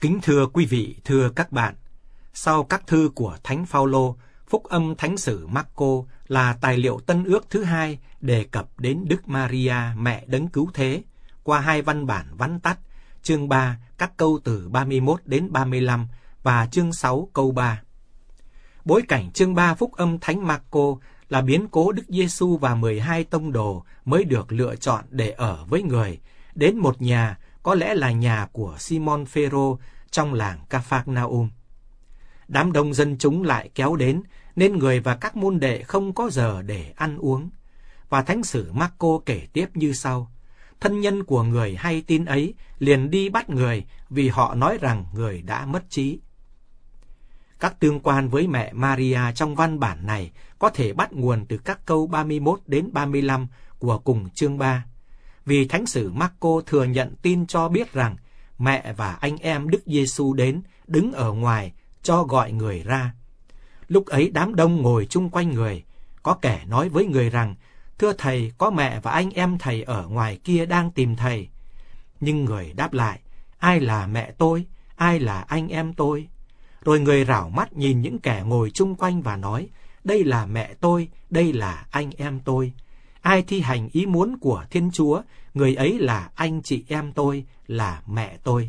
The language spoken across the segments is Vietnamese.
Kính thưa quý vị, thưa các bạn, sau các thư của Thánh Phaolô, Phúc âm Thánh sử Marco là tài liệu Tân Ước thứ hai đề cập đến Đức Maria, mẹ đấng cứu thế, qua hai văn bản vắn tắt, chương 3, các câu từ 31 đến 35 và chương 6 câu 3. Bối cảnh chương 3 Phúc âm Thánh Marco là biến cố Đức Giêsu và 12 tông đồ mới được lựa chọn để ở với người, đến một nhà, có lẽ là nhà của Simon Phêrô trong làng Ca-phác-na-um. Đám đông dân chúng lại kéo đến, nên người và các môn đệ không có giờ để ăn uống. Và Thánh sử Marco kể tiếp như sau: thân nhân của người hay tin ấy liền đi bắt người, vì họ nói rằng người đã mất trí. Các tương quan với mẹ Maria trong văn bản này có thể bắt nguồn từ các câu 31 đến 35 của cùng chương 3. Vì Thánh sử Marco thừa nhận tin cho biết rằng mẹ và anh em Đức Giêsu đến, đứng ở ngoài, cho gọi người ra. Lúc ấy đám đông ngồi chung quanh người, có kẻ nói với người rằng: thưa thầy, có mẹ và anh em thầy ở ngoài kia đang tìm thầy. Nhưng người đáp lại: ai là mẹ tôi, ai là anh em tôi? Rồi người rảo mắt nhìn những kẻ ngồi chung quanh và nói: đây là mẹ tôi, đây là anh em tôi. Ai thi hành ý muốn của Thiên Chúa, người ấy là anh chị em tôi, là mẹ tôi.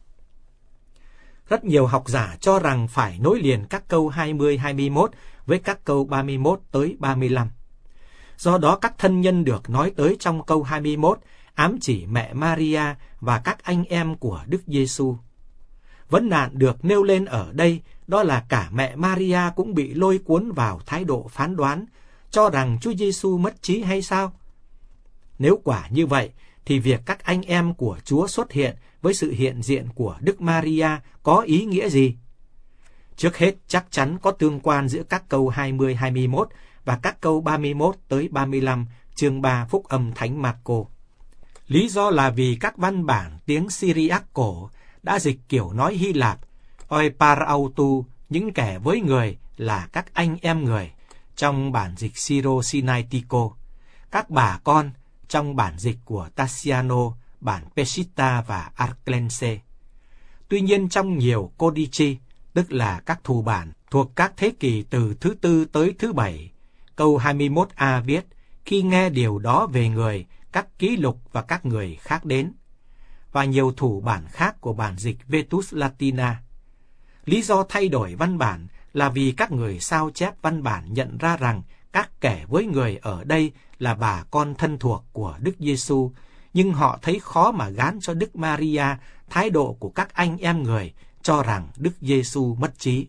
Rất nhiều học giả cho rằng phải nối liền các câu 20-21 với các câu 31 tới 35. Do đó các thân nhân được nói tới trong câu 21 ám chỉ mẹ Maria và các anh em của Đức Giêsu. Vấn nạn được nêu lên ở đây đó là cả mẹ Maria cũng bị lôi cuốn vào thái độ phán đoán, cho rằng Chúa Giêsu mất trí hay sao? Nếu quả như vậy, thì việc các anh em của Chúa xuất hiện với sự hiện diện của Đức Maria có ý nghĩa gì? Trước hết, chắc chắn có tương quan giữa các câu 20-21 và các câu 31 tới 35 chương 3 Phúc âm Thánh Marco. Lý do là vì các văn bản tiếng Syriac cổ đã dịch kiểu nói Hy Lạp, oi parautu, những kẻ với người là các anh em người, trong bản dịch Syro-Sinaitico, các bà con trong bản dịch của Tassiano, bản Peshitta và Arclense. Tuy nhiên trong nhiều codici, tức là các thủ bản thuộc các thế kỷ từ thứ 4 tới thứ 7, câu 21a viết: khi nghe điều đó về người, các ký lục và các người khác đến. Và nhiều thủ bản khác của bản dịch Vetus Latina. Lý do thay đổi văn bản là vì các người sao chép văn bản nhận ra rằng các kẻ với người ở đây là bà con thân thuộc của Đức Giêsu, nhưng họ thấy khó mà gán cho Đức Maria thái độ của các anh em người, cho rằng Đức Giêsu mất trí.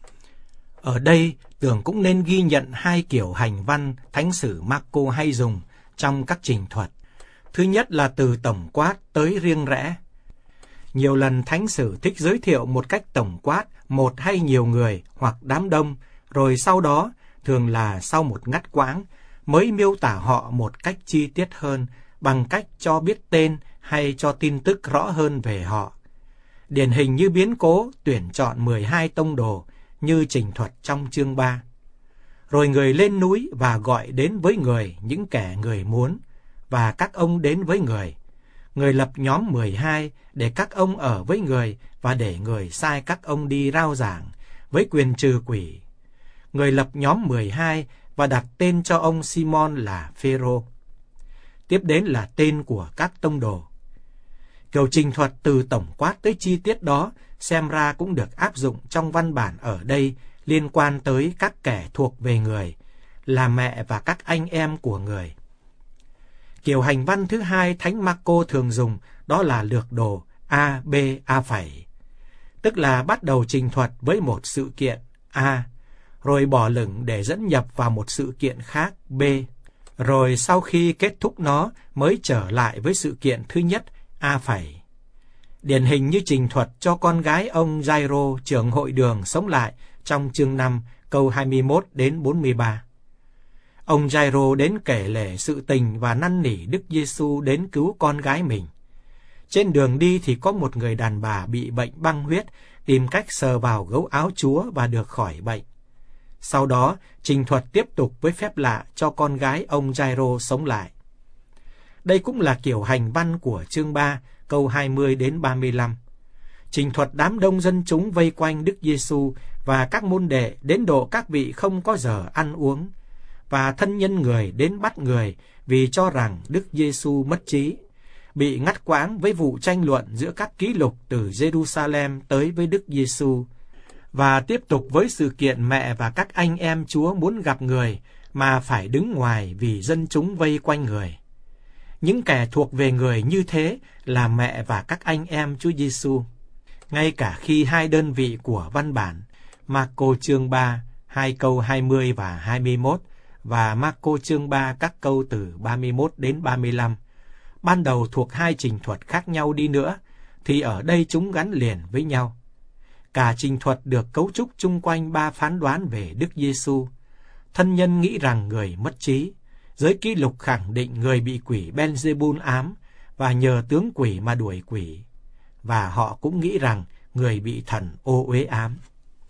Ở đây, tưởng cũng nên ghi nhận hai kiểu hành văn Thánh sử Marco hay dùng trong các trình thuật. Thứ nhất là từ tổng quát tới riêng rẽ. Nhiều lần Thánh sử thích giới thiệu một cách tổng quát một hay nhiều người hoặc đám đông, rồi sau đó, thường là sau một ngắt quãng, mới miêu tả họ một cách chi tiết hơn bằng cách cho biết tên hay cho tin tức rõ hơn về họ. Điển hình như biến cố tuyển chọn 12 tông đồ như trình thuật trong chương 3. Rồi người lên núi và gọi đến với người những kẻ người muốn, và các ông đến với người. Người lập nhóm 12 để các ông ở với người và để người sai các ông đi rao giảng với quyền trừ quỷ. Người lập nhóm 12 và đặt tên cho ông Simon là Phêrô. Tiếp đến là tên của các tông đồ. Kiểu trình thuật từ tổng quát tới chi tiết đó xem ra cũng được áp dụng trong văn bản ở đây liên quan tới các kẻ thuộc về người, là mẹ và các anh em của người. Kiểu hành văn thứ hai Thánh Marco thường dùng đó là lược đồ A, B, A phẩy. Tức là bắt đầu trình thuật với một sự kiện A, rồi bỏ lửng để dẫn nhập vào một sự kiện khác B, rồi sau khi kết thúc nó mới trở lại với sự kiện thứ nhất A phẩy. Điển hình như trình thuật cho con gái ông Giai-rô trưởng hội đường sống lại trong chương 5 câu 21 đến 43. Ông Giai-rô đến kể lể sự tình và năn nỉ Đức Giêsu đến cứu con gái mình. Trên đường đi thì có một người đàn bà bị bệnh băng huyết tìm cách sờ vào gấu áo Chúa và được khỏi bệnh. Sau đó, trình thuật tiếp tục với phép lạ cho con gái ông Giai-rô sống lại. Đây cũng là kiểu hành văn của chương 3, câu 20 đến 35. Trình thuật đám đông dân chúng vây quanh Đức Giêsu và các môn đệ đến độ các vị không có giờ ăn uống, và thân nhân người đến bắt người vì cho rằng Đức Giêsu mất trí, bị ngắt quãng với vụ tranh luận giữa các ký lục từ Jerusalem tới với Đức Giêsu, và tiếp tục với sự kiện mẹ và các anh em Chúa muốn gặp người mà phải đứng ngoài vì dân chúng vây quanh người. Những kẻ thuộc về người như thế là mẹ và các anh em Chúa Giêsu. Ngay cả khi hai đơn vị của văn bản Marco chương 3, 2 câu 20 và 21 và Marco chương 3 các câu từ 31 đến 35 ban đầu thuộc hai trình thuật khác nhau đi nữa, thì ở đây chúng gắn liền với nhau. Cả trình thuật được cấu trúc chung quanh ba phán đoán về Đức Giêsu. Thân nhân nghĩ rằng người mất trí, giới ký lục khẳng định người bị quỷ Beelzebul ám và nhờ tướng quỷ mà đuổi quỷ, và họ cũng nghĩ rằng người bị thần ô uế ám.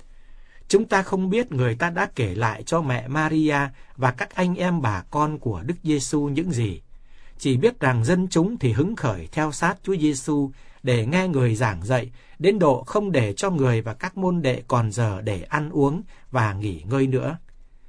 Chúng ta không biết người ta đã kể lại cho mẹ Maria và các anh em bà con của Đức Giêsu những gì. Chỉ biết rằng dân chúng thì hứng khởi theo sát Chúa Giêsu để nghe người giảng dạy, đến độ không để cho người và các môn đệ còn giờ để ăn uống và nghỉ ngơi nữa.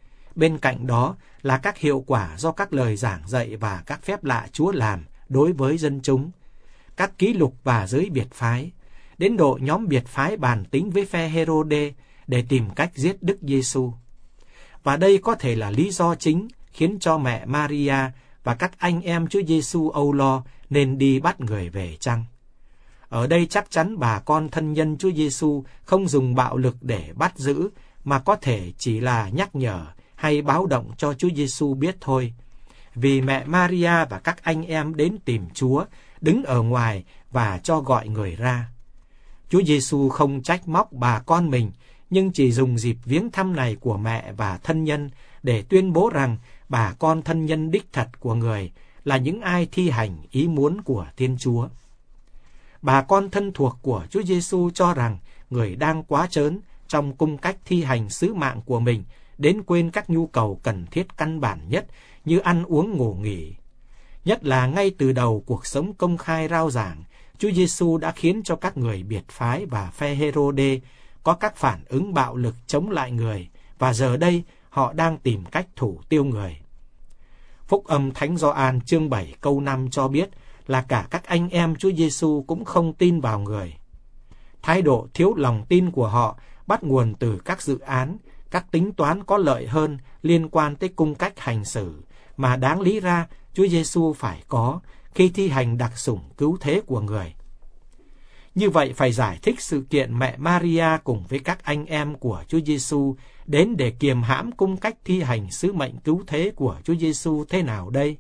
Bên cạnh đó là các hiệu quả do các lời giảng dạy và các phép lạ Chúa làm đối với dân chúng, các ký lục và giới biệt phái, đến độ nhóm biệt phái bàn tính với phe Hêrôđê để tìm cách giết Đức Giêsu. Và đây có thể là lý do chính khiến cho mẹ Maria và các anh em Chúa Giêsu âu lo nên đi bắt người về chăng? Ở đây chắc chắn bà con thân nhân Chúa Giêsu không dùng bạo lực để bắt giữ, mà có thể chỉ là nhắc nhở hay báo động cho Chúa Giêsu biết thôi. Vì mẹ Maria và các anh em đến tìm Chúa, đứng ở ngoài và cho gọi người ra. Chúa Giêsu không trách móc bà con mình, nhưng chỉ dùng dịp viếng thăm này của mẹ và thân nhân để tuyên bố rằng bà con thân nhân đích thật của người là những ai thi hành ý muốn của Thiên Chúa. Bà con thân thuộc của Chúa Giêsu cho rằng người đang quá trớn trong cung cách thi hành sứ mạng của mình, đến quên các nhu cầu cần thiết căn bản nhất như ăn uống ngủ nghỉ. Nhất là ngay từ đầu cuộc sống công khai rao giảng, Chúa Giêsu đã khiến cho các người biệt phái và phe Hêrôđê có các phản ứng bạo lực chống lại người, và giờ đây họ đang tìm cách thủ tiêu người. Phúc âm Thánh Gioan chương 7 câu 5 cho biết là cả các anh em Chúa Giêsu cũng không tin vào người. Thái độ thiếu lòng tin của họ bắt nguồn từ các dự án, các tính toán có lợi hơn liên quan tới cung cách hành xử mà đáng lý ra Chúa Giêsu phải có khi thi hành đặc sủng cứu thế của người. Như vậy phải giải thích sự kiện mẹ Maria cùng với các anh em của Chúa Giêsu đến để kiềm hãm cung cách thi hành sứ mệnh cứu thế của Chúa Giêsu thế nào đây?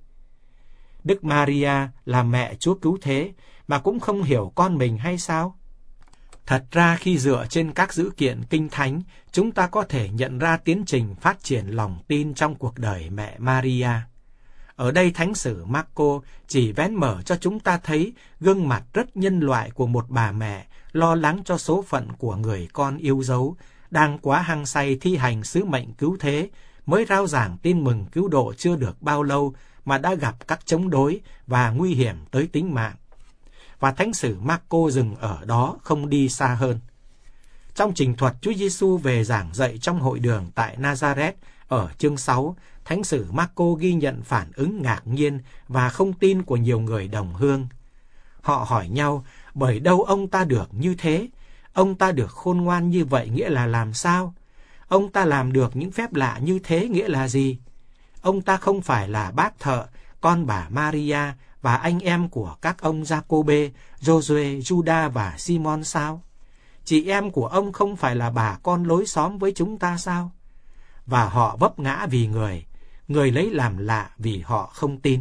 Đức Maria là mẹ Chúa cứu thế mà cũng không hiểu con mình hay sao? Thật ra khi dựa trên các dữ kiện kinh thánh, chúng ta có thể nhận ra tiến trình phát triển lòng tin trong cuộc đời mẹ Maria. Ở đây Thánh sử Marco chỉ vén mở cho chúng ta thấy gương mặt rất nhân loại của một bà mẹ lo lắng cho số phận của người con yêu dấu, đang quá hăng say thi hành sứ mệnh cứu thế, mới rao giảng tin mừng cứu độ chưa được bao lâu mà đã gặp các chống đối và nguy hiểm tới tính mạng. Và Thánh sử Marco dừng ở đó, không đi xa hơn. Trong trình thuật Chúa Giêsu về giảng dạy trong hội đường tại Nazareth ở chương 6, Thánh sử Marco ghi nhận phản ứng ngạc nhiên và không tin của nhiều người đồng hương. Họ hỏi nhau, bởi đâu ông ta được như thế? Ông ta được khôn ngoan như vậy nghĩa là làm sao? Ông ta làm được những phép lạ như thế nghĩa là gì? Ông ta không phải là bác thợ, con bà Maria và anh em của các ông Giacôbê, Giôsuê, Giuđa và Simon sao? Chị em của ông không phải là bà con lối xóm với chúng ta sao? Và họ vấp ngã vì người lấy làm lạ vì họ không tin.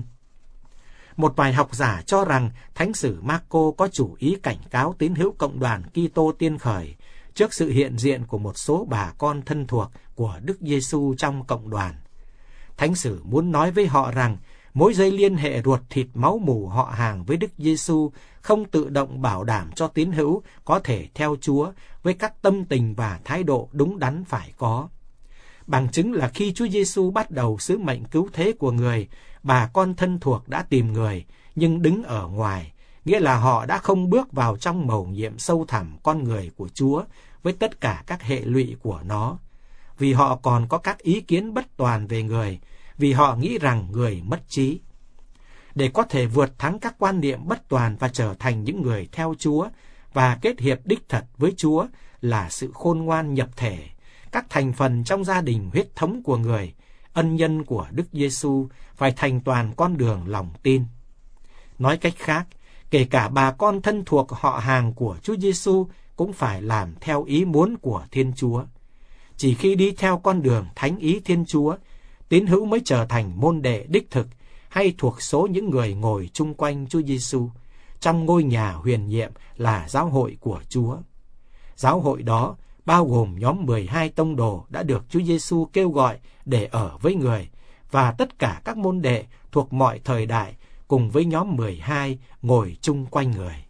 Một vài học giả cho rằng Thánh sử Marco có chủ ý cảnh cáo tín hữu cộng đoàn Kitô tiên khởi trước sự hiện diện của một số bà con thân thuộc của Đức Giêsu trong cộng đoàn. Thánh sử muốn nói với họ rằng mối dây liên hệ ruột thịt máu mủ họ hàng với Đức Giêsu không tự động bảo đảm cho tín hữu có thể theo Chúa với các tâm tình và thái độ đúng đắn phải có. Bằng chứng là khi Chúa Giêsu bắt đầu sứ mệnh cứu thế của người, bà con thân thuộc đã tìm người, nhưng đứng ở ngoài, nghĩa là họ đã không bước vào trong mầu nhiệm sâu thẳm con người của Chúa với tất cả các hệ lụy của nó, vì họ còn có các ý kiến bất toàn về người, vì họ nghĩ rằng người mất trí. Để có thể vượt thắng các quan niệm bất toàn và trở thành những người theo Chúa và kết hiệp đích thật với Chúa là sự khôn ngoan nhập thể, các thành phần trong gia đình huyết thống của người, ân nhân của Đức Giêsu phải thành toàn con đường lòng tin. Nói cách khác, kể cả bà con thân thuộc họ hàng của Chúa Giêsu cũng phải làm theo ý muốn của Thiên Chúa. Chỉ khi đi theo con đường thánh ý Thiên Chúa, tín hữu mới trở thành môn đệ đích thực hay thuộc số những người ngồi chung quanh Chúa Giêsu trong ngôi nhà huyền nhiệm là giáo hội của Chúa. Giáo hội đó bao gồm nhóm 12 tông đồ đã được Chúa Giêsu kêu gọi để ở với người, và tất cả các môn đệ thuộc mọi thời đại cùng với nhóm 12 ngồi chung quanh người.